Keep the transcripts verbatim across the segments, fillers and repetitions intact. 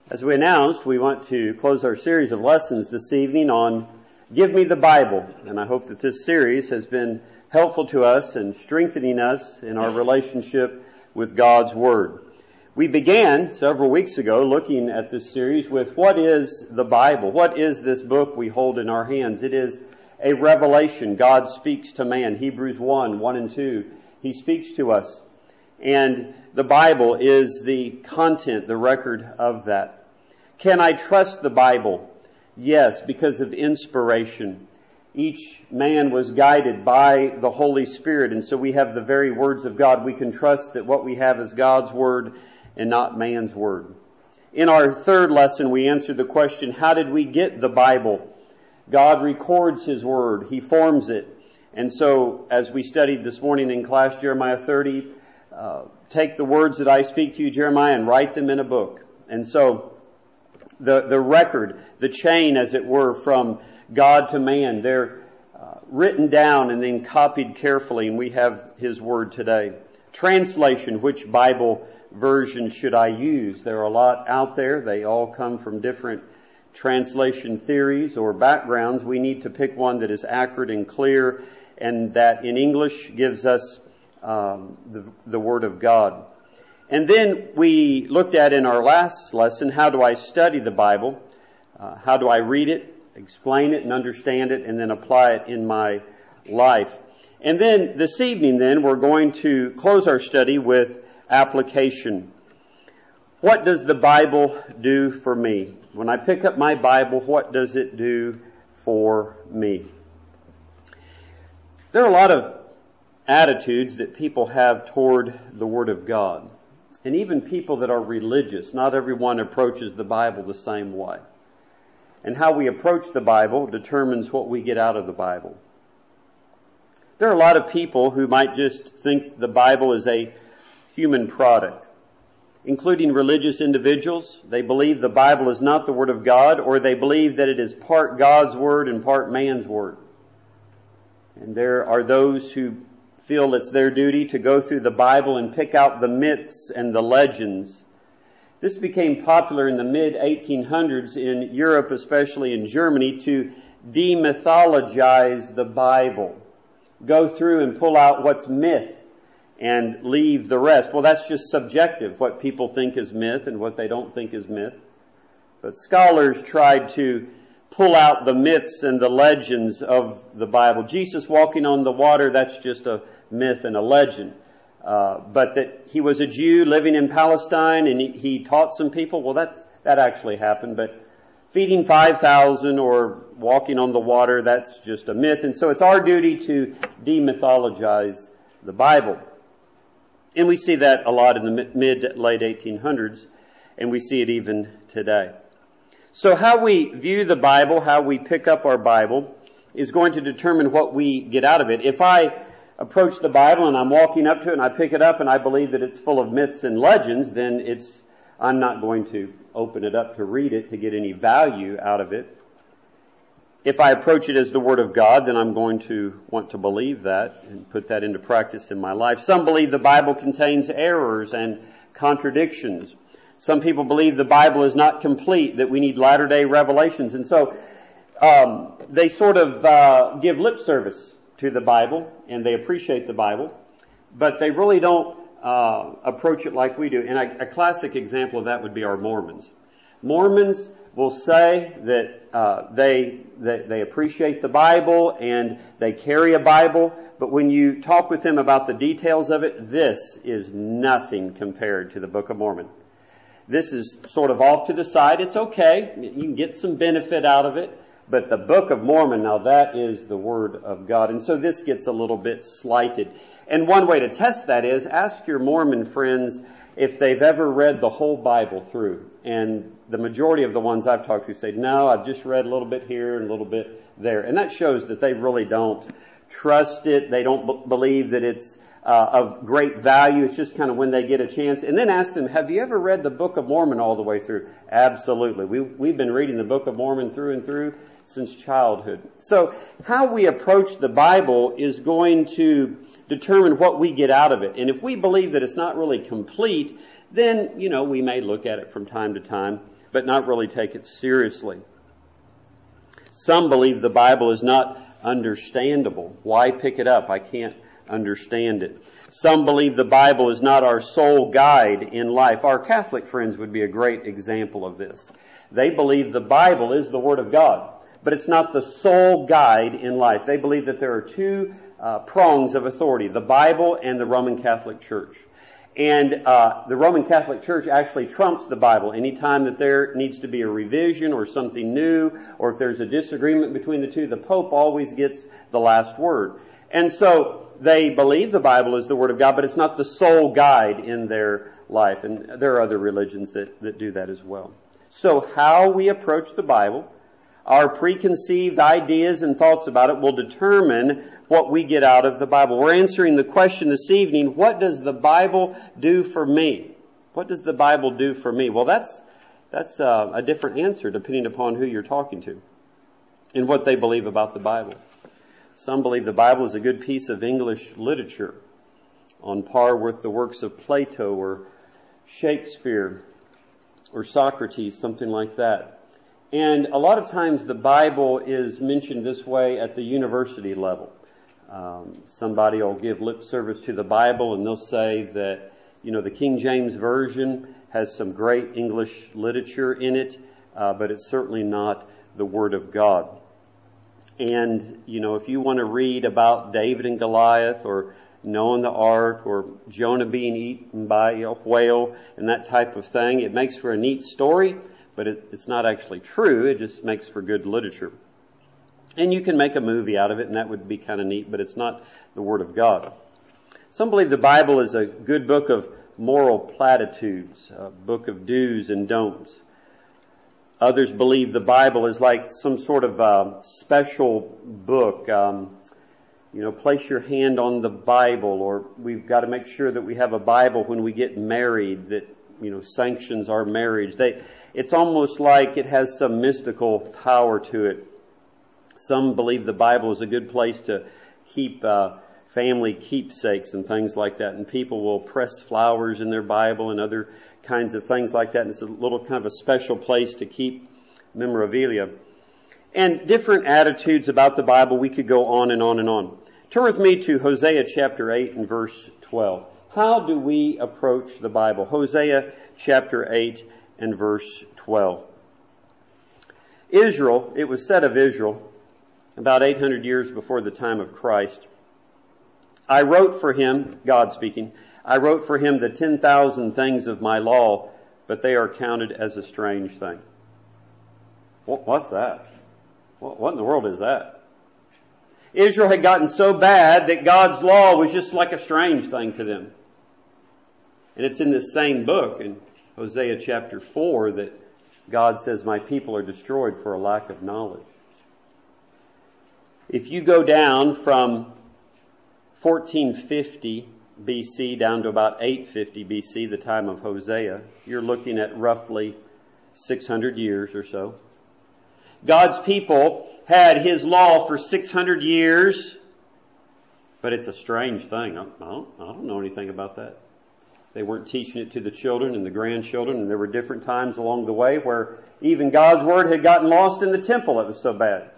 As we announced, we want to close our series of lessons this evening on Give Me the Bible. And I hope that this series has been helpful to us in strengthening us in our relationship with God's Word. We began several weeks ago looking at this series with what is the Bible? What is this book we hold in our hands? It is a revelation. God speaks to man. Hebrews one, one and two. He speaks to us. And the Bible is the content, the record of that. Can I trust the Bible? Yes, because of inspiration. Each man was guided by the Holy Spirit, and so we have the very words of God. We can trust that what we have is God's Word and not man's Word. In our third lesson, we answered the question, how did we get the Bible? God records His Word. He forms it. And so, as we studied this morning in class, Jeremiah thirty, uh, take the words that I speak to you, Jeremiah, and write them in a book. And so, The, the record, the chain, as it were, from God to man, they're uh, written down and then copied carefully, and we have His Word today. Translation, which Bible version should I use? There are a lot out there. They all come from different translation theories or backgrounds. We need to pick one that is accurate and clear, and that in English gives us um, the, the Word of God. And then we looked at in our last lesson, how do I study the Bible? Uh, how do I read it, explain it, and understand it, and then apply it in my life? And then this evening, then, we're going to close our study with application. What does the Bible do for me? When I pick up my Bible, what does it do for me? There are a lot of attitudes that people have toward the Word of God. And even people that are religious, not everyone approaches the Bible the same way. And how we approach the Bible determines what we get out of the Bible. There are a lot of people who might just think the Bible is a human product, including religious individuals. They believe the Bible is not the Word of God, or they believe that it is part God's Word and part man's Word. And there are those who feel it's their duty to go through the Bible and pick out the myths and the legends. This became popular in the mid eighteen hundreds in Europe, especially in Germany, to demythologize the Bible. Go through and pull out what's myth and leave the rest. Well, that's just subjective, what people think is myth and what they don't think is myth. But scholars tried to pull out the myths and the legends of the Bible. Jesus walking on the water, that's just a myth and a legend. Uh, but that he was a Jew living in Palestine and he, he taught some people, well, that's, that actually happened. But feeding five thousand or walking on the water, that's just a myth. And so it's our duty to demythologize the Bible. And we see that a lot in the mid, late eighteen hundreds, and we see it even today. So how we view the Bible, how we pick up our Bible, is going to determine what we get out of it. If I approach the Bible and I'm walking up to it and I pick it up and I believe that it's full of myths and legends, then it's I'm not going to open it up to read it to get any value out of it. If I approach it as the Word of God, then I'm going to want to believe that and put that into practice in my life. Some believe the Bible contains errors and contradictions. Some people believe the Bible is not complete, that we need latter-day revelations. And so um, they sort of uh, give lip service to the Bible, and they appreciate the Bible, but they really don't uh, approach it like we do. And a, a classic example of that would be our Mormons. Mormons will say that uh, they, they they appreciate the Bible and they carry a Bible, but when you talk with them about the details of it, this is nothing compared to the Book of Mormon. This is sort of off to the side. It's okay. You can get some benefit out of it. But the Book of Mormon, now that is the Word of God. And so this gets a little bit slighted. And one way to test that is ask your Mormon friends if they've ever read the whole Bible through. And the majority of the ones I've talked to say, no, I've just read a little bit here and a little bit there. And that shows that they really don't trust it. They don't b- believe that it's Uh, of great value. It's just kind of when they get a chance. And then ask them, have you ever read the Book of Mormon all the way through? Absolutely. We, we've been reading the Book of Mormon through and through since childhood. So how we approach the Bible is going to determine what we get out of it. And if we believe that it's not really complete, then, you know, we may look at it from time to time but not really take it seriously. Some believe the Bible is not understandable. Why pick it up? I can't understand it. Some believe the Bible is not our sole guide in life. Our Catholic friends would be a great example of this. They believe the Bible is the Word of God, but it's not the sole guide in life. They believe that there are two uh, prongs of authority, the Bible and the Roman Catholic Church. And uh, the Roman Catholic Church actually trumps the Bible. Anytime that there needs to be a revision or something new, or if there's a disagreement between the two, the Pope always gets the last word. And so they believe the Bible is the Word of God, but it's not the sole guide in their life. And there are other religions that, that do that as well. So how we approach the Bible, our preconceived ideas and thoughts about it will determine what we get out of the Bible. We're answering the question this evening, what does the Bible do for me? What does the Bible do for me? Well, that's that's uh, a different answer depending upon who you're talking to and what they believe about the Bible. Some believe the Bible is a good piece of English literature, on par with the works of Plato or Shakespeare or Socrates, something like that. And a lot of times the Bible is mentioned this way at the university level. Um, somebody will give lip service to the Bible and they'll say that, you know, the King James Version has some great English literature in it, uh, but it's certainly not the Word of God. And, you know, if you want to read about David and Goliath or Noah and the Ark or Jonah being eaten by a whale and that type of thing, it makes for a neat story, but it, it's not actually true. It just makes for good literature. And you can make a movie out of it, and that would be kind of neat, but it's not the Word of God. Some believe the Bible is a good book of moral platitudes, a book of do's and don'ts. Others believe the Bible is like some sort of uh, special book. Um, you know, place your hand on the Bible, or we've got to make sure that we have a Bible when we get married that, you know, sanctions our marriage. They, it's almost like it has some mystical power to it. Some believe the Bible is a good place to keep uh, family keepsakes and things like that. And people will press flowers in their Bible and other kinds of things like that. And it's a little kind of a special place to keep memorabilia. And different attitudes about the Bible. We could go on and on and on. Turn with me to Hosea chapter eight and verse twelve. How do we approach the Bible? Hosea chapter eight and verse twelve. Israel, it was said of Israel, about eight hundred years before the time of Christ, I wrote for him, God speaking, I wrote for him the ten thousand things of my law, but they are counted as a strange thing. What's that? What in the world is that? Israel had gotten so bad that God's law was just like a strange thing to them. And it's in this same book, in Hosea chapter four, that God says, my people are destroyed for a lack of knowledge. If you go down from fourteen fifty B C down to about eight fifty B C, the time of Hosea, you're looking at roughly six hundred years or so. God's people had His law for six hundred years, but it's a strange thing. I don't, I don't know anything about that. They weren't teaching it to the children and the grandchildren, and there were different times along the way where even God's Word had gotten lost in the temple. It was so bad.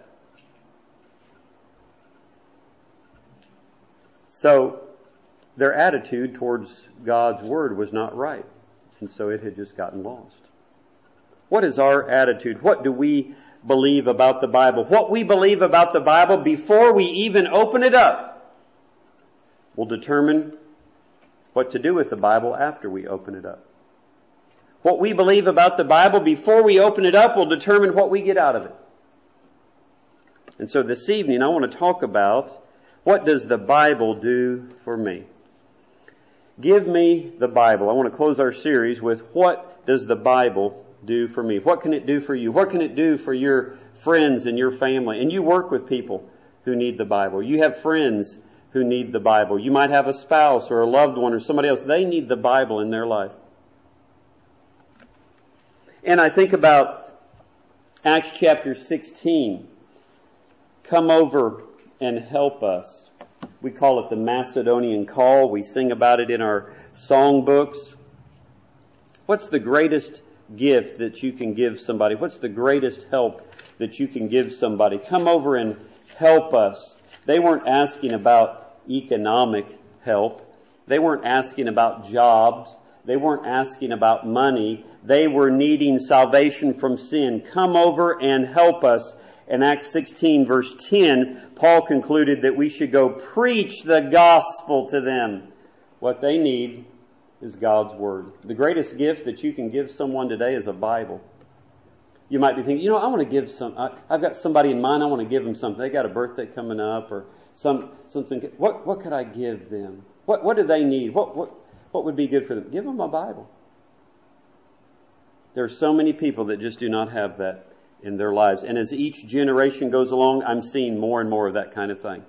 So their attitude towards God's Word was not right. And so it had just gotten lost. What is our attitude? What do we believe about the Bible? What we believe about the Bible before we even open it up will determine what to do with the Bible after we open it up. What we believe about the Bible before we open it up will determine what we get out of it. And so this evening I want to talk about, what does the Bible do for me? Give me the Bible. I want to close our series with, what does the Bible do for me? What can it do for you? What can it do for your friends and your family? And you work with people who need the Bible. You have friends who need the Bible. You might have a spouse or a loved one or somebody else. They need the Bible in their life. And I think about Acts chapter sixteen. Come over and help us. We call it the Macedonian Call. We sing about it in our songbooks. What's the greatest gift that you can give somebody? What's the greatest help that you can give somebody? Come over and help us. They weren't asking about economic help. They weren't asking about jobs. They weren't asking about money. They were needing salvation from sin. Come over and help us. In Acts sixteen verse ten, Paul concluded that we should go preach the gospel to them. What they need is God's Word. The greatest gift that you can give someone today is a Bible. You might be thinking, you know, I want to give some, I, I've got somebody in mind, I want to give them something. They got a birthday coming up or some something. What what could I give them? What what do they need? What what what would be good for them? Give them a Bible. There are so many people that just do not have that in their lives. And as each generation goes along, I'm seeing more and more of that kind of thing.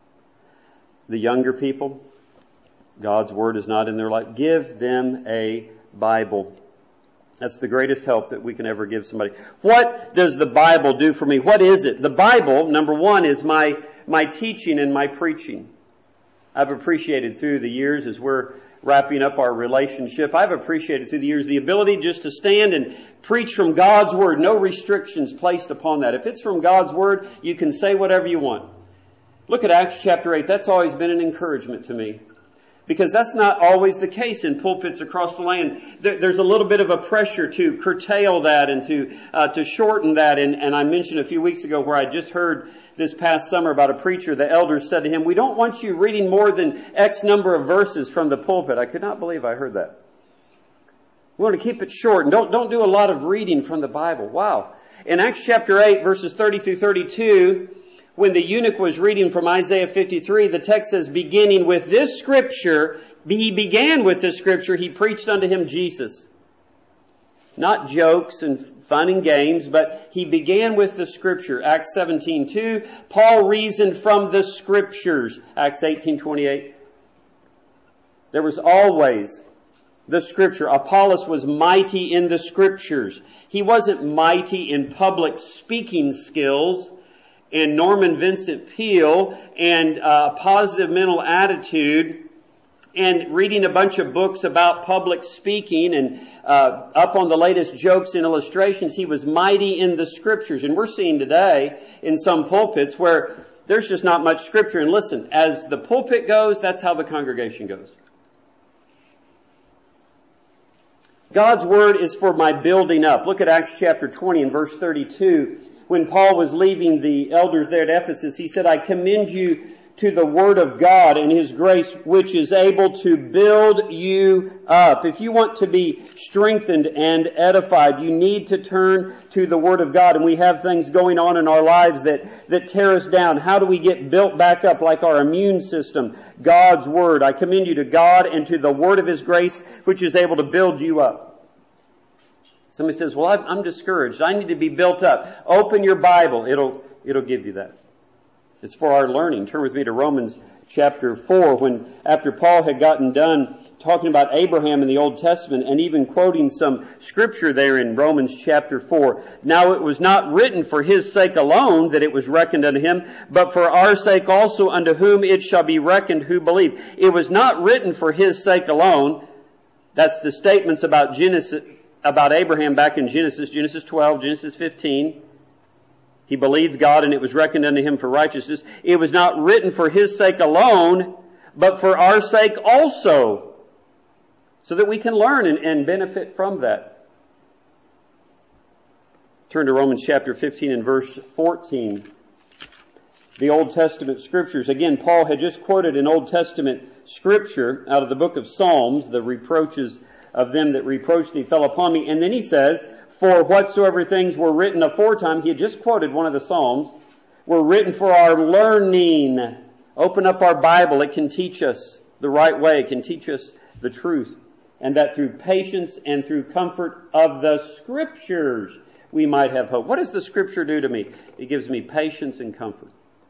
The younger people, God's Word is not in their life. Give them a Bible. That's the greatest help that we can ever give somebody. What does the Bible do for me? What is it? The Bible, number one, is my, my teaching and my preaching. I've appreciated through the years as we're wrapping up our relationship, I've appreciated through the years the ability just to stand and preach from God's Word. No restrictions placed upon that. If it's from God's Word, you can say whatever you want. Look at Acts chapter eight. That's always been an encouragement to me. Because that's not always the case in pulpits across the land. There's a little bit of a pressure to curtail that and to uh, to shorten that. And, and I mentioned a few weeks ago where I just heard this past summer about a preacher. The elders said to him, "We don't want you reading more than X number of verses from the pulpit." I could not believe I heard that. We want to keep it short and don't don't do a lot of reading from the Bible. Wow. In Acts chapter eight, verses thirty through thirty-two, when the eunuch was reading from Isaiah fifty-three, the text says, beginning with this scripture, he began with this scripture, he preached unto him Jesus. Not jokes and fun and games, but he began with the scripture. Acts seventeen two, Paul reasoned from the scriptures. Acts eighteen twenty-eight. There was always the scripture. Apollos was mighty in the scriptures. He wasn't mighty in public speaking skills and Norman Vincent Peale and uh, positive mental attitude and reading a bunch of books about public speaking and uh, up on the latest jokes and illustrations. He was mighty in the scriptures. And we're seeing today in some pulpits where there's just not much scripture. And listen, as the pulpit goes, that's how the congregation goes. God's Word is for my building up. Look at Acts chapter twenty and verse thirty-two. When Paul was leaving the elders there at Ephesus, he said, I commend you to the Word of God and His grace, which is able to build you up. If you want to be strengthened and edified, you need to turn to the Word of God. And we have things going on in our lives that, that tear us down. How do we get built back up like our immune system? God's Word. I commend you to God and to the Word of His grace, which is able to build you up. Somebody says, well, I'm discouraged. I need to be built up. Open your Bible. It'll, it'll give you that. It's for our learning. Turn with me to Romans chapter four, when after Paul had gotten done talking about Abraham in the Old Testament and even quoting some scripture there in Romans chapter four. Now it was not written for his sake alone that it was reckoned unto him, but for our sake also, unto whom it shall be reckoned who believe. It was not written for his sake alone. That's the statements about Genesis, about Abraham back in Genesis, Genesis twelve, Genesis fifteen. He believed God and it was reckoned unto him for righteousness. It was not written for his sake alone, but for our sake also, so that we can learn and, and benefit from that. Turn to Romans chapter fifteen and verse fourteen. The Old Testament scriptures. Again, Paul had just quoted an Old Testament scripture out of the book of Psalms, the reproaches of them that reproach thee fell upon me. And then he says, for whatsoever things were written aforetime, he had just quoted one of the Psalms, were written for our learning. Open up our Bible. It can teach us the right way. It can teach us the truth. And that through patience and through comfort of the scriptures, we might have hope. What does the scripture do to me? It gives me patience and comfort.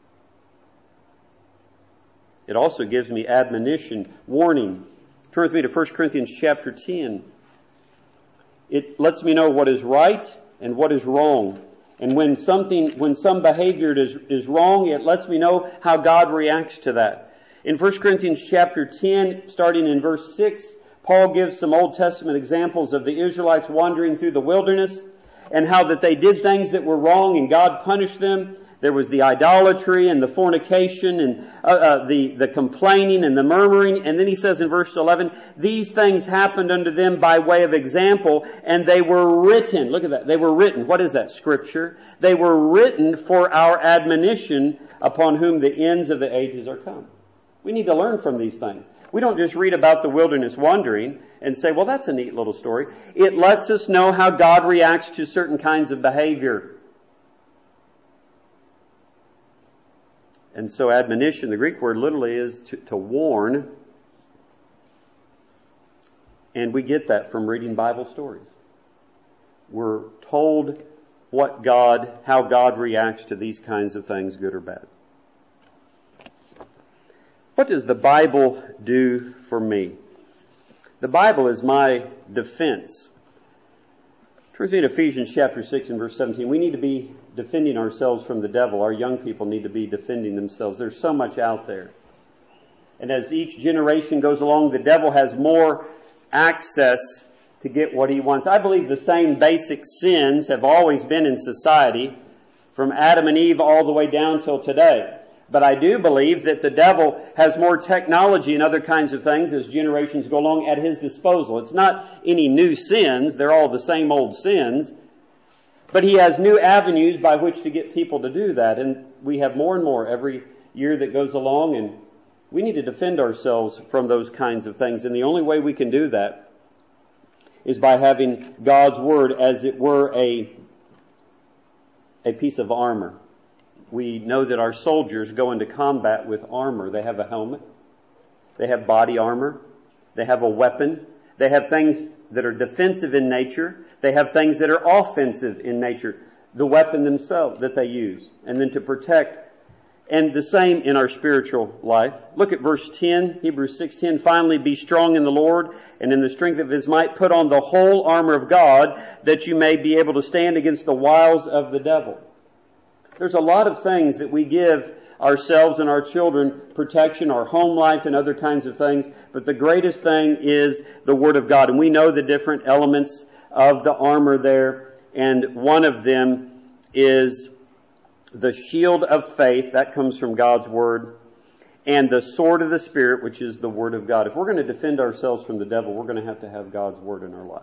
It also gives me admonition, warning. Turn with me to First Corinthians chapter ten. It lets me know what is right and what is wrong. And when something, when some behavior is, is wrong, it lets me know how God reacts to that. In First Corinthians chapter ten, starting in verse six, Paul gives some Old Testament examples of the Israelites wandering through the wilderness and how that they did things that were wrong and God punished them. There was the idolatry and the fornication and uh, uh, the, the complaining and the murmuring. And then he says in verse eleven, these things happened unto them by way of example, and they were written. Look at that. They were written. What is that? Scripture. They were written for our admonition, upon whom the ends of the ages are come. We need to learn from these things. We don't just read about the wilderness wandering and say, well, that's a neat little story. It lets us know how God reacts to certain kinds of behavior. And so admonition, the Greek word literally is to, to warn. And we get that from reading Bible stories. We're told what God, how God reacts to these kinds of things, good or bad. What does the Bible do for me? The Bible is my defense. Turn to Ephesians chapter six and verse seventeen. We need to be defending ourselves from the devil. Our young people need to be defending themselves. There's so much out there. And as each generation goes along, the devil has more access to get what he wants. I believe the same basic sins have always been in society, from Adam and Eve all the way down till today. But I do believe that the devil has more technology and other kinds of things as generations go along at his disposal. It's not any new sins. They're all the same old sins. But he has new avenues by which to get people to do that. And we have more and more every year that goes along. And we need to defend ourselves from those kinds of things. And the only way we can do that is by having God's Word as it were a, a piece of armor. We know that our soldiers go into combat with armor. They have a helmet. They have body armor. They have a weapon. They have things that are defensive in nature. They have things that are offensive in nature. The weapon themselves that they use. And then to protect. And the same in our spiritual life. Look at verse ten, Hebrews six ten. Finally, be strong in the Lord and in the strength of His might. Put on the whole armor of God, that you may be able to stand against the wiles of the devil. There's a lot of things that we give ourselves and our children protection, our home life and other kinds of things. But the greatest thing is the Word of God. And we know the different elements of the armor there. And one of them is the shield of faith. That comes from God's Word. And the sword of the Spirit, which is the Word of God. If we're going to defend ourselves from the devil, we're going to have to have God's Word in our life.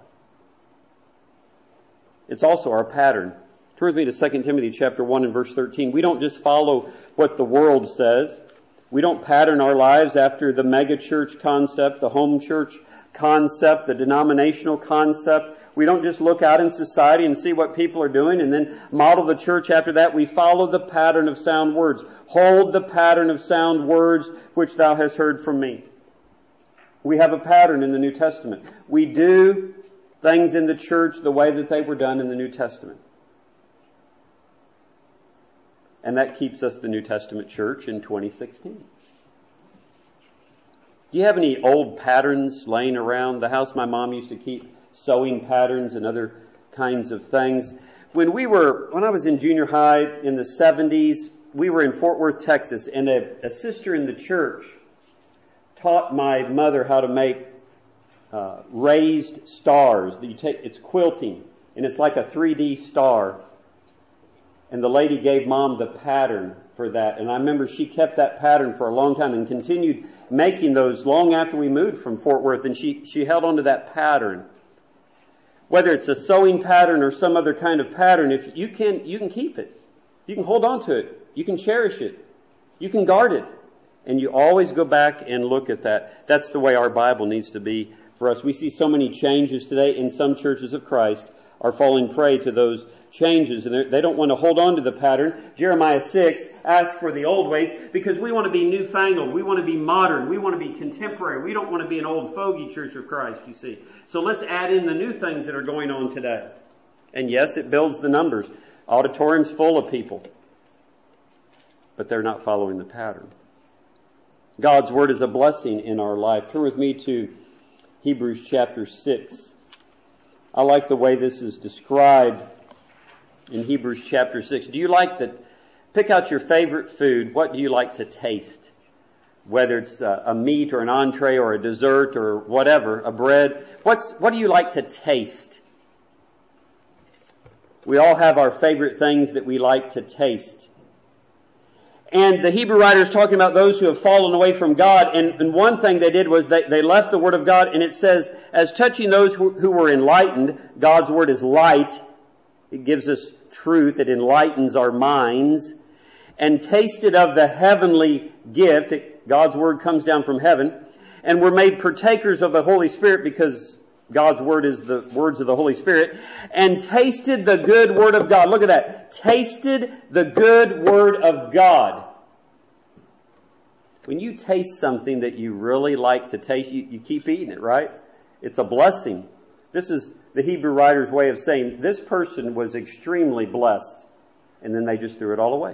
It's also our pattern. Turn with me to Second Timothy chapter one and verse thirteen. We don't just follow what the world says. We don't pattern our lives after the mega church concept, the home church concept, the denominational concept. We don't just look out in society and see what people are doing and then model the church after that. We follow the pattern of sound words. Hold the pattern of sound words which thou hast heard from me. We have a pattern in the New Testament. We do things in the church the way that they were done in the New Testament. And that keeps us the New Testament church in twenty sixteen. Do you have any old patterns laying around the house? My mom used to keep sewing patterns and other kinds of things. When we were, when I was in junior high in the seventies, we were in Fort Worth, Texas, and a, a sister in the church taught my mother how to make uh, raised stars. That you take, it's quilting, and it's like a three D star. And the lady gave Mom the pattern for that. And I remember she kept that pattern for a long time and continued making those long after we moved from Fort Worth. And she, she held on to that pattern. Whether it's a sewing pattern or some other kind of pattern, if you can, you can keep it. You can hold on to it. You can cherish it. You can guard it. And you always go back and look at that. That's the way our Bible needs to be for us. We see so many changes today in some churches of Christ are falling prey to those changes, and they don't want to hold on to the pattern. Jeremiah six asks for the old ways because we want to be newfangled. We want to be modern. We want to be contemporary. We don't want to be an old fogey church of Christ, you see. So let's add in the new things that are going on today. And yes, it builds the numbers. Auditoriums full of people. But they're not following the pattern. God's Word is a blessing in our life. Turn with me to Hebrews chapter six. I like the way this is described in Hebrews chapter six. Do you like that? Pick out your favorite food. What do you like to taste? whether it's a, a meat or an entree or a dessert or whatever, a bread. What's, what do you like to taste? We all have our favorite things that we like to taste. And the Hebrew writer is talking about those who have fallen away from God. And, and one thing they did was they, they left the Word of God. And it says, as touching those who, who were enlightened, God's Word is light. It gives us truth. It enlightens our minds. And tasted of the heavenly gift. It, God's Word comes down from heaven. And were made partakers of the Holy Spirit, because God's Word is the words of the Holy Spirit. And tasted the good Word of God. Look at that. Tasted the good Word of God. When you taste something that you really like to taste, you, you keep eating it, right? It's a blessing. This is the Hebrew writer's way of saying this person was extremely blessed. And then they just threw it all away.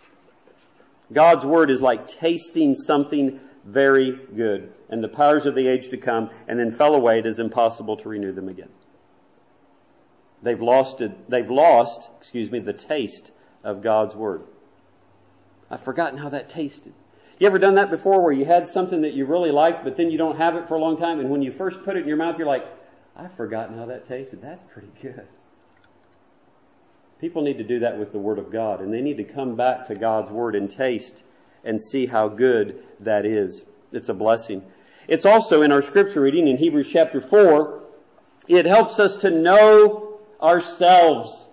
God's Word is like tasting something very good. And the powers of the age to come, and then fell away. It is impossible to renew them again. They've lost it. They've lost, excuse me, the taste of God's Word. I've forgotten how that tasted. You ever done that before, where you had something that you really liked, but then you don't have it for a long time, and when you first put it in your mouth, you're like, I've forgotten how that tasted. That's pretty good. People need to do that with the Word of God, and they need to come back to God's Word and taste and see how good that is. It's a blessing. It's also in our scripture reading in Hebrews chapter four. It helps us to know ourselves.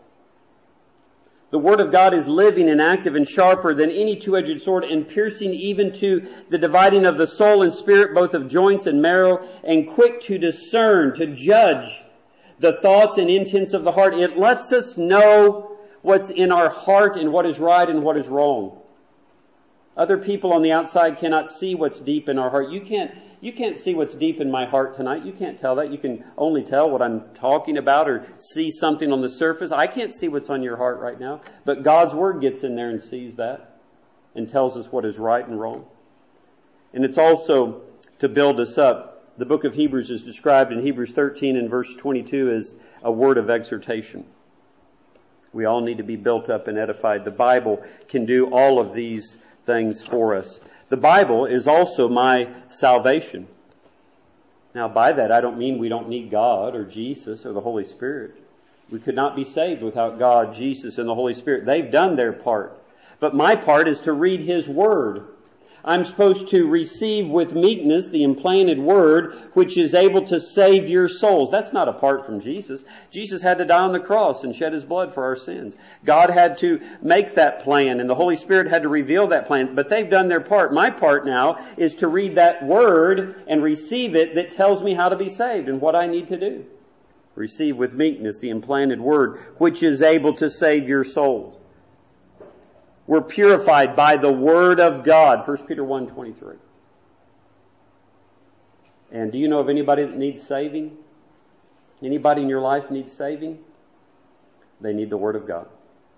The Word of God is living and active and sharper than any two-edged sword, and piercing even to the dividing of the soul and spirit, both of joints and marrow, and quick to discern, to judge the thoughts and intents of the heart. It lets us know what's in our heart and what is right and what is wrong. Other people on the outside cannot see what's deep in our heart. You can't, you can't see what's deep in my heart tonight. You can't tell that. You can only tell what I'm talking about or see something on the surface. I can't see what's on your heart right now. But God's Word gets in there and sees that and tells us what is right and wrong. And it's also to build us up. The book of Hebrews is described in Hebrews thirteen and verse twenty-two as a word of exhortation. We all need to be built up and edified. The Bible can do all of these things for us. The Bible is also my salvation. Now, by that, I don't mean we don't need God or Jesus or the Holy Spirit. We could not be saved without God, Jesus, and the Holy Spirit. They've done their part. But my part is to read His Word. I'm supposed to receive with meekness the implanted Word, which is able to save your souls. That's not apart from Jesus. Jesus had to die on the cross and shed His blood for our sins. God had to make that plan, and the Holy Spirit had to reveal that plan. But they've done their part. My part now is to read that Word and receive it that tells me how to be saved and what I need to do. Receive with meekness the implanted Word, which is able to save your souls. We're purified by the Word of God. First Peter one twenty-three. And do you know of anybody that needs saving? Anybody in your life needs saving? They need the Word of God.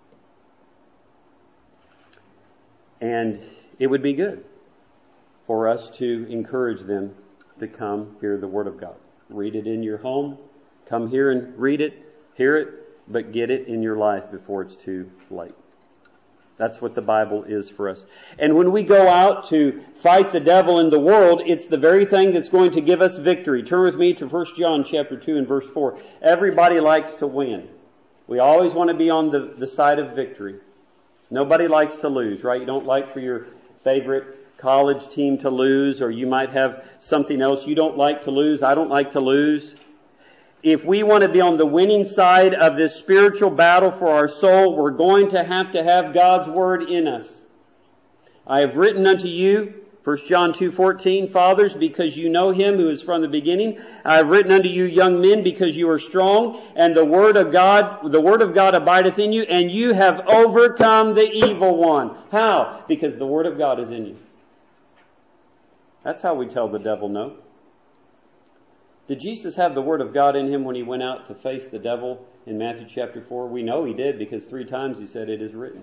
And it would be good for us to encourage them to come hear the Word of God. Read it in your home. Come here and read it, hear it, but get it in your life before it's too late. That's what the Bible is for us. And when we go out to fight the devil in the world, it's the very thing that's going to give us victory. Turn with me to First John chapter two and verse four. Everybody likes to win. We always want to be on the, the side of victory. Nobody likes to lose, right? You don't like for your favorite college team to lose, or you might have something else you don't like to lose. I don't like to lose. If we want to be on the winning side of this spiritual battle for our soul, we're going to have to have God's Word in us. I have written unto you, First John two fourteen, fathers, because you know Him who is from the beginning. I have written unto you, young men, because you are strong, and the Word of God, the Word of God abideth in you, and you have overcome the evil one. How? Because the Word of God is in you. That's how we tell the devil no. Did Jesus have the Word of God in Him when He went out to face the devil in Matthew chapter four? We know He did, because three times He said, it is written.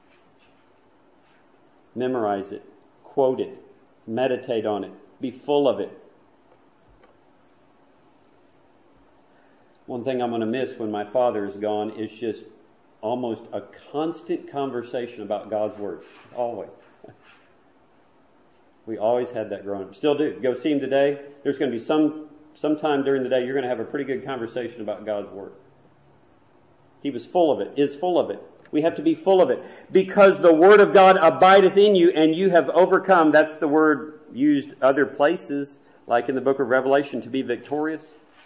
Memorize it. Quote it. Meditate on it. Be full of it. One thing I'm going to miss when my father is gone is just almost a constant conversation about God's Word. Always. We always had that growing up. Still do. Go see him today. There's going to be some sometime during the day you're going to have a pretty good conversation about God's Word. He was full of it, is full of it. We have to be full of it. Because the Word of God abideth in you and you have overcome. That's the word used other places, like in the book of Revelation, to be victorious.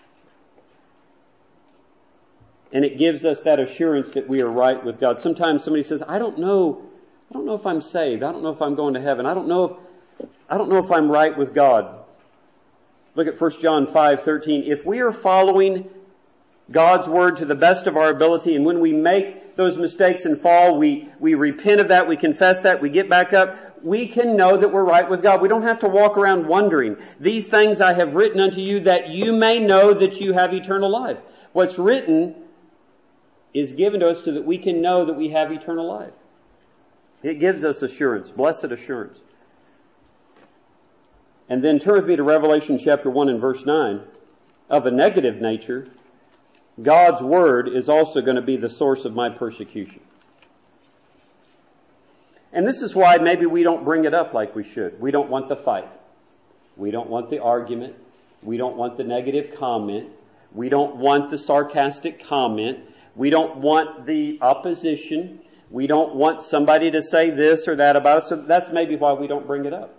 And it gives us that assurance that we are right with God. Sometimes somebody says, I don't know, I don't know if I'm saved. I don't know if I'm going to heaven. I don't know if, I don't know if I'm right with God. Look at First John five thirteen. If we are following God's Word to the best of our ability, and when we make those mistakes and fall, we, we repent of that, we confess that, we get back up, we can know that we're right with God. We don't have to walk around wondering. These things I have written unto you that you may know that you have eternal life. What's written is given to us so that we can know that we have eternal life. It gives us assurance, blessed assurance. And then turn with me to Revelation chapter one and verse nine. Of a negative nature, God's Word is also going to be the source of my persecution. And this is why maybe we don't bring it up like we should. We don't want the fight. We don't want the argument. We don't want the negative comment. We don't want the sarcastic comment. We don't want the opposition. We don't want somebody to say this or that about us. So that's maybe why we don't bring it up.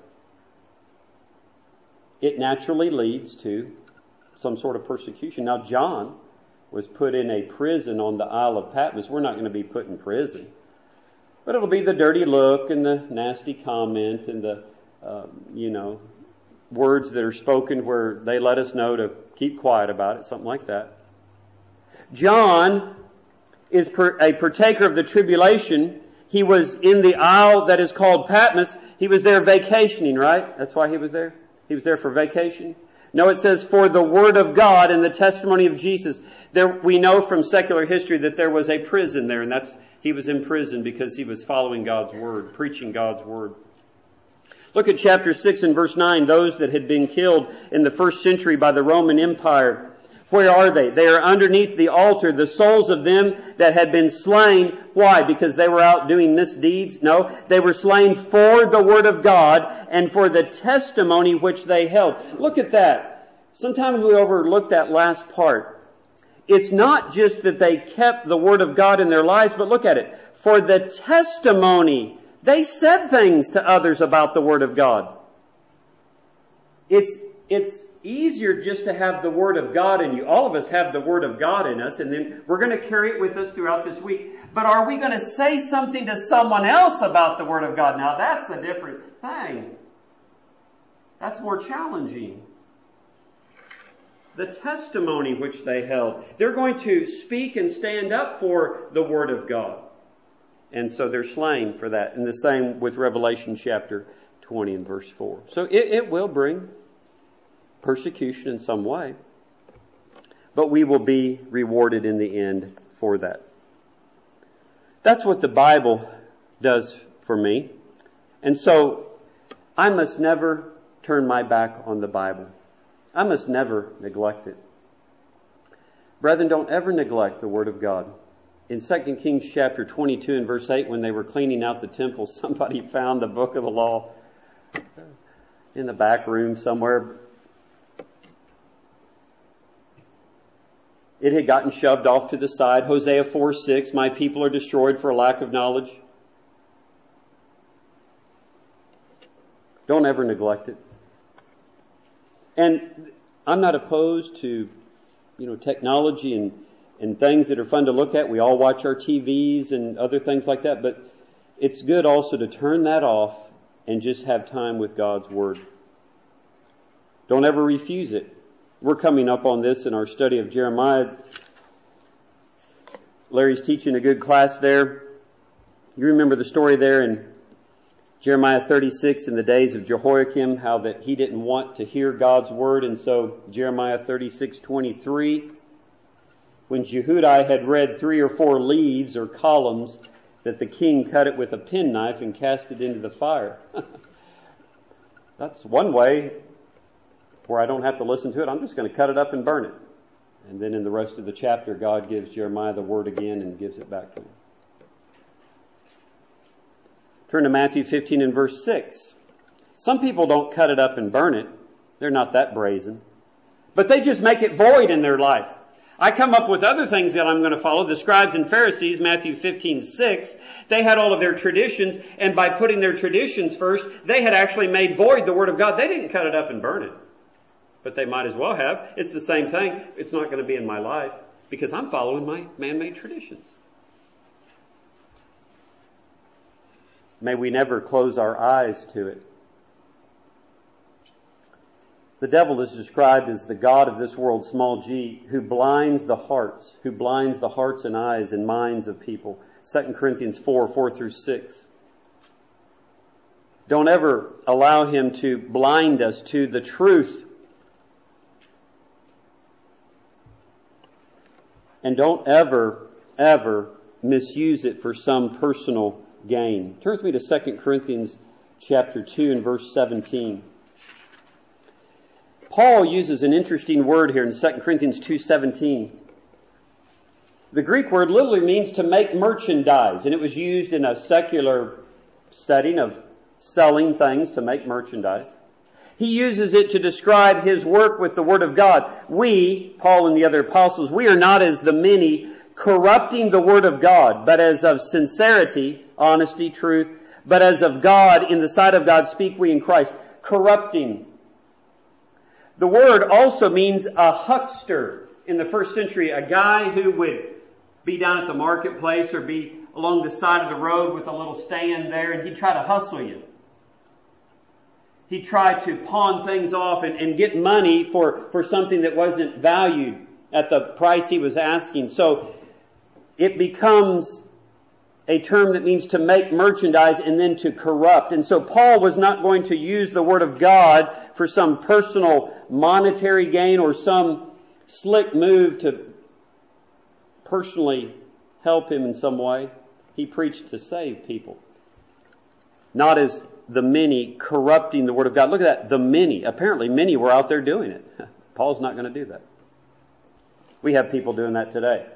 It naturally leads to some sort of persecution. Now, John was put in a prison on the Isle of Patmos. We're not going to be put in prison. But it'll be the dirty look and the nasty comment and the, uh, you know, words that are spoken where they let us know to keep quiet about it, something like that. John is per, a partaker of the tribulation. He was in the isle that is called Patmos. He was there vacationing, right? That's why he was there. He was there for vacation. No, it says, for the Word of God and the testimony of Jesus. There, we know from secular history that there was a prison there, and that's, he was in prison because he was following God's Word, preaching God's Word. Look at chapter six and verse nine. Those that had been killed in the first century by the Roman Empire. Where are they? They are underneath the altar, the souls of them that had been slain. Why? Because they were out doing misdeeds? No, they were slain for the Word of God and for the testimony which they held. Look at that. Sometimes we overlook that last part. It's not just that they kept the Word of God in their lives, but look at it. For the testimony. They said things to others about the Word of God. It's, it's, easier just to have the Word of God in you. All of us have the Word of God in us, and then we're going to carry it with us throughout this week. But are we going to say something to someone else about the Word of God? Now that's a different thing. That's more challenging. The testimony which they held. They're going to speak and stand up for the Word of God. And so they're slain for that. And the same with Revelation chapter twenty and verse four. So it, it will bring persecution in some way, but we will be rewarded in the end for that. That's what the Bible does for me. And so I must never turn my back on the Bible. I must never neglect it. Brethren, don't ever neglect the Word of God. In Second Kings chapter twenty-two and verse eight, when they were cleaning out the temple, somebody found the book of the law in the back room somewhere. It had gotten shoved off to the side. Hosea four six, my people are destroyed for a lack of knowledge. Don't ever neglect it. And I'm not opposed to, you know, technology and, and things that are fun to look at. We all watch our T Vs and other things like that. But it's good also to turn that off and just have time with God's Word. Don't ever refuse it. We're coming up on this in our study of Jeremiah. Larry's teaching a good class there. You remember the story there in Jeremiah thirty-six in the days of Jehoiakim, how that he didn't want to hear God's Word. And so Jeremiah thirty-six twenty-three, when Jehudi had read three or four leaves or columns, that the king cut it with a penknife and cast it into the fire. That's one way where I don't have to listen to it. I'm just going to cut it up and burn it. And then in the rest of the chapter, God gives Jeremiah the Word again and gives it back to him. Turn to Matthew fifteen and verse six. Some people don't cut it up and burn it. They're not that brazen. But they just make it void in their life. I come up with other things that I'm going to follow. The scribes and Pharisees, Matthew fifteen six, they had all of their traditions, and by putting their traditions first, they had actually made void the Word of God. They didn't cut it up and burn it. But they might as well have. It's the same thing. It's not going to be in my life because I'm following my man-made traditions. May we never close our eyes to it. The devil is described as the god of this world, small g, who blinds the hearts, who blinds the hearts and eyes and minds of people. Second Corinthians four, four through six. Don't ever allow him to blind us to the truth. And don't ever, ever misuse it for some personal gain. Turn with me to Second Corinthians chapter two and verse seventeen. Paul uses an interesting word here in Second Corinthians two seventeen. The Greek word literally means to make merchandise, and it was used in a secular setting of selling things to make merchandise. He uses it to describe his work with the Word of God. We, Paul and the other apostles, we are not as the many corrupting the Word of God, but as of sincerity, honesty, truth, but as of God, in the sight of God, speak we in Christ. Corrupting. The word also means a huckster in the first century, a guy who would be down at the marketplace or be along the side of the road with a little stand there, and he'd try to hustle you. He'd try to pawn things off and, and get money for, for something that wasn't valued at the price he was asking. So it becomes a term that means to make merchandise and then to corrupt. And so Paul was not going to use the Word of God for some personal monetary gain or some slick move to personally help him in some way. He preached to save people. Not as the many corrupting the Word of God. Look at that, the many. Apparently many were out there doing it. Paul's not going to do that. We have people doing that today.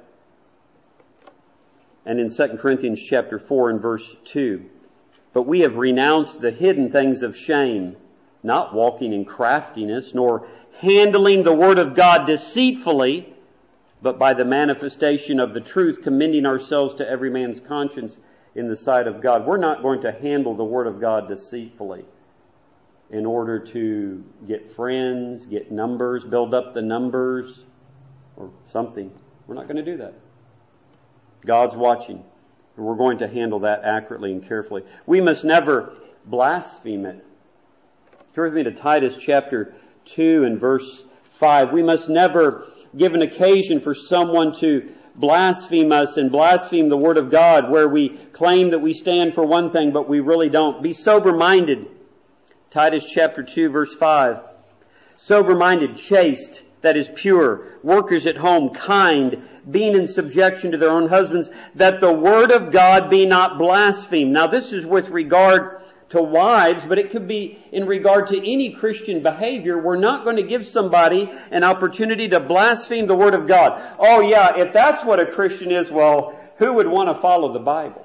And in Second Corinthians chapter four and verse two, but we have renounced the hidden things of shame, not walking in craftiness, nor handling the Word of God deceitfully, but by the manifestation of the truth, commending ourselves to every man's conscience in the sight of God. We're not going to handle the Word of God deceitfully in order to get friends, get numbers, build up the numbers, or something. We're not going to do that. God's watching, and we're going to handle that accurately and carefully. We must never blaspheme it. Turn with me to Titus chapter two and verse five. We must never give an occasion for someone to blaspheme us and blaspheme the Word of God, where we claim that we stand for one thing, but we really don't. Be sober-minded. Titus chapter two, verse five. Sober-minded, chaste, that is pure, workers at home, kind, being in subjection to their own husbands, that the Word of God be not blasphemed. Now this is with regard to wives, but it could be in regard to any Christian behavior. We're not going to give somebody an opportunity to blaspheme the Word of God. Oh yeah, if that's what a Christian is, well, who would want to follow the Bible?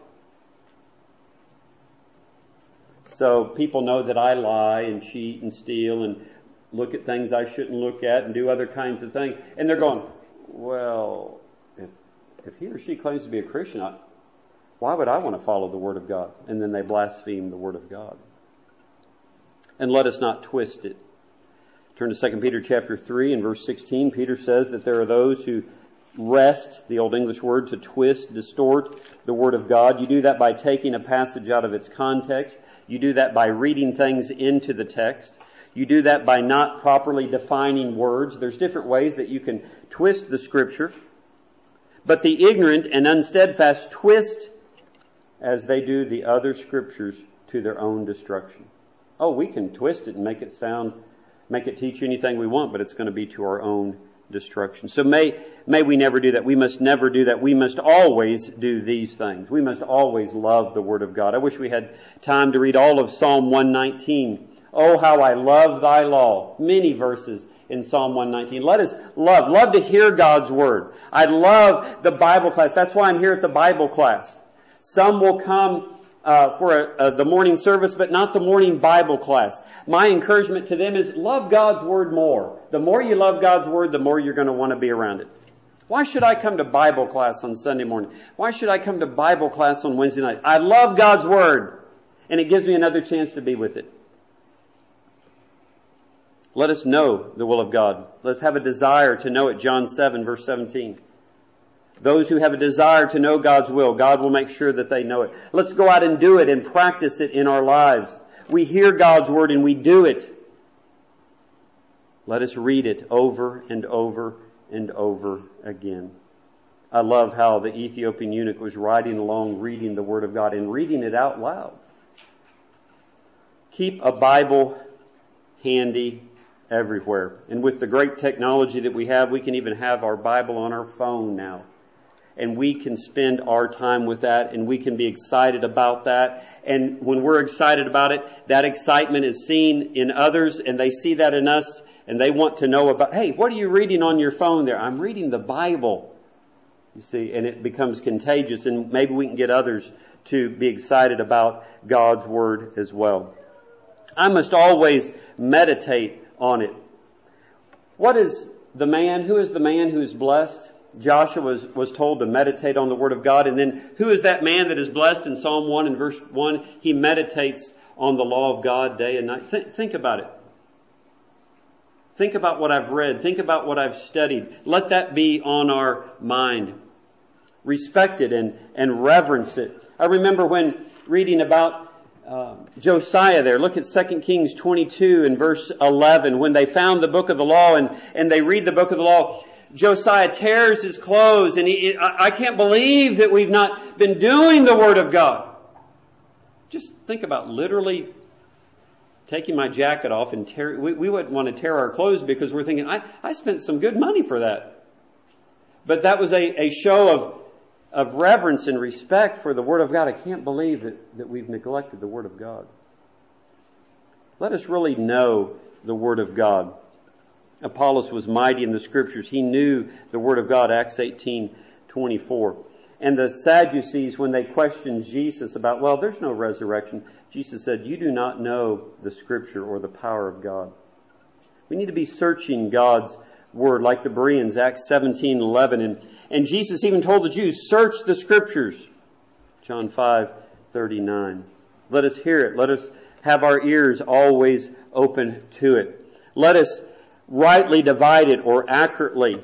So people know that I lie and cheat and steal and look at things I shouldn't look at and do other kinds of things. And they're going, well, if if he or she claims to be a Christian, I, why would I want to follow the Word of God? And then they blaspheme the Word of God. And let us not twist it. Turn to Second Peter chapter three and verse sixteen. Peter says that there are those who wrest, the Old English word, to twist, distort the Word of God. You do that by taking a passage out of its context. You do that by reading things into the text. You do that by not properly defining words. There's different ways that you can twist the Scripture. But the ignorant and unsteadfast twist, as they do the other Scriptures, to their own destruction. Oh, we can twist it and make it sound, make it teach anything we want, but it's going to be to our own destruction. So may, may we never do that. We must never do that. We must always do these things. We must always love the Word of God. I wish we had time to read all of Psalm one nineteen. Oh, how I love thy law. Many verses in Psalm one nineteen. Let us love, love to hear God's Word. I love the Bible class. That's why I'm here at the Bible class. Some will come uh, for a, a, the morning service, but not the morning Bible class. My encouragement to them is love God's Word more. The more you love God's Word, the more you're going to want to be around it. Why should I come to Bible class on Sunday morning? Why should I come to Bible class on Wednesday night? I love God's Word, and it gives me another chance to be with it. Let us know the will of God. Let's have a desire to know it. John seven, verse seventeen. Those who have a desire to know God's will, God will make sure that they know it. Let's go out and do it and practice it in our lives. We hear God's Word and we do it. Let us read it over and over and over again. I love how the Ethiopian eunuch was riding along reading the Word of God and reading it out loud. Keep a Bible handy everywhere. And with the great technology that we have, we can even have our Bible on our phone now. And we can spend our time with that, and we can be excited about that. And when we're excited about it, that excitement is seen in others, and they see that in us, and they want to know about, hey, what are you reading on your phone there? I'm reading the Bible. You see, and it becomes contagious, and maybe we can get others to be excited about God's Word as well. I must always meditate on it. What is the man, who is the man who is blessed? Joshua was, was told to meditate on the Word of God. And then who is that man that is blessed in Psalm one and verse one? He meditates on the law of God day and night. Think, think about it. Think about what I've read. Think about what I've studied. Let that be on our mind. Respect it and, and reverence it. I remember when reading about uh, Josiah there. Look at Second Kings twenty-two and verse eleven. When they found the book of the law and, and they read the book of the law, Josiah tears his clothes, and he, I can't believe that we've not been doing the Word of God. Just think about literally taking my jacket off and tear, we, we wouldn't want to tear our clothes because we're thinking, I, I spent some good money for that. But that was a, a show of, of reverence and respect for the Word of God. I can't believe that, that we've neglected the Word of God. Let us really know the Word of God. Apollos was mighty in the Scriptures. He knew the Word of God, Acts eighteen twenty-four. And the Sadducees, when they questioned Jesus about, well, there's no resurrection, Jesus said, you do not know the Scripture or the power of God. We need to be searching God's Word like the Bereans, Acts seventeen eleven. And, and Jesus even told the Jews, search the Scriptures, John five thirty-nine. Let us hear it. Let us have our ears always open to it. Let us rightly divide it or accurately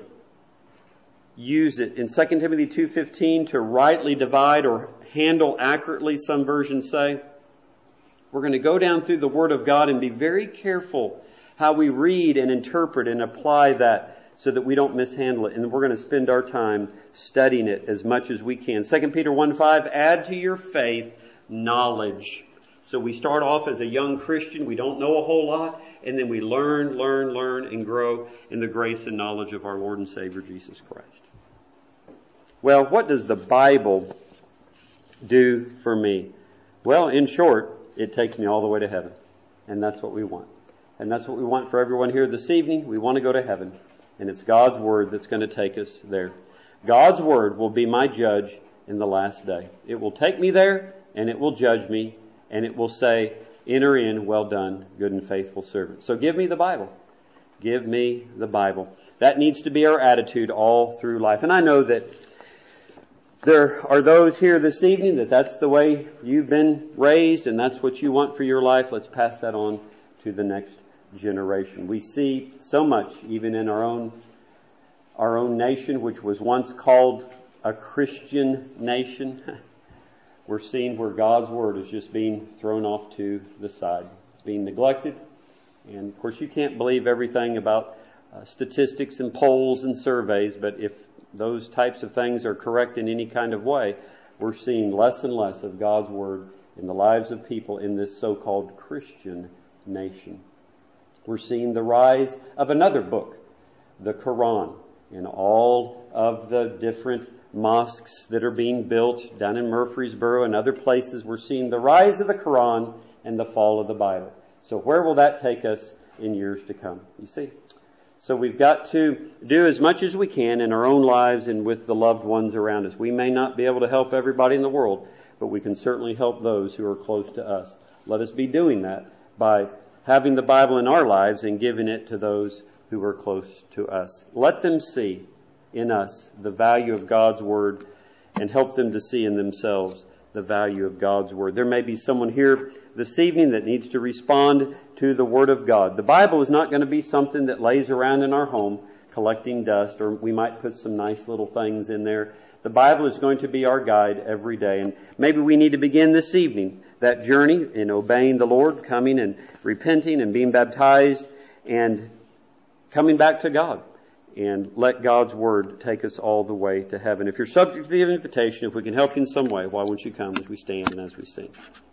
use it. In Second Timothy two fifteen, to rightly divide or handle accurately, some versions say. We're going to go down through the Word of God and be very careful how we read and interpret and apply that so that we don't mishandle it. And we're going to spend our time studying it as much as we can. Second Peter one five, add to your faith knowledge. So we start off as a young Christian. We don't know a whole lot. And then we learn, learn, learn, and grow in the grace and knowledge of our Lord and Savior, Jesus Christ. Well, what does the Bible do for me? Well, in short, it takes me all the way to heaven. And that's what we want. And that's what we want for everyone here this evening. We want to go to heaven. And it's God's Word that's going to take us there. God's Word will be my judge in the last day. It will take me there, and it will judge me. And it will say, enter in, well done, good and faithful servant. So give me the Bible. Give me the Bible. That needs to be our attitude all through life. And I know that there are those here this evening that that's the way you've been raised and that's what you want for your life. Let's pass that on to the next generation. We see so much, even in our own, our own nation, which was once called a Christian nation. We're seeing where God's Word is just being thrown off to the side. It's being neglected. And of course you can't believe everything about uh, statistics and polls and surveys, but if those types of things are correct in any kind of way, we're seeing less and less of God's Word in the lives of people in this so-called Christian nation. We're seeing the rise of another book, the Quran, in all of the different mosques that are being built down in Murfreesboro and other places. We're seeing the rise of the Quran and the fall of the Bible. So where will that take us in years to come? You see? So we've got to do as much as we can in our own lives and with the loved ones around us. We may not be able to help everybody in the world, but we can certainly help those who are close to us. Let us be doing that by having the Bible in our lives and giving it to those who are close to us. Let them see in us the value of God's Word and help them to see in themselves the value of God's Word. There may be someone here this evening that needs to respond to the Word of God. The Bible is not going to be something that lays around in our home collecting dust, or we might put some nice little things in there. The Bible is going to be our guide every day. And maybe we need to begin this evening that journey in obeying the Lord, coming and repenting and being baptized and coming back to God. And let God's Word take us all the way to heaven. If you're subject to the invitation, if we can help you in some way, why won't you come as we stand and as we sing?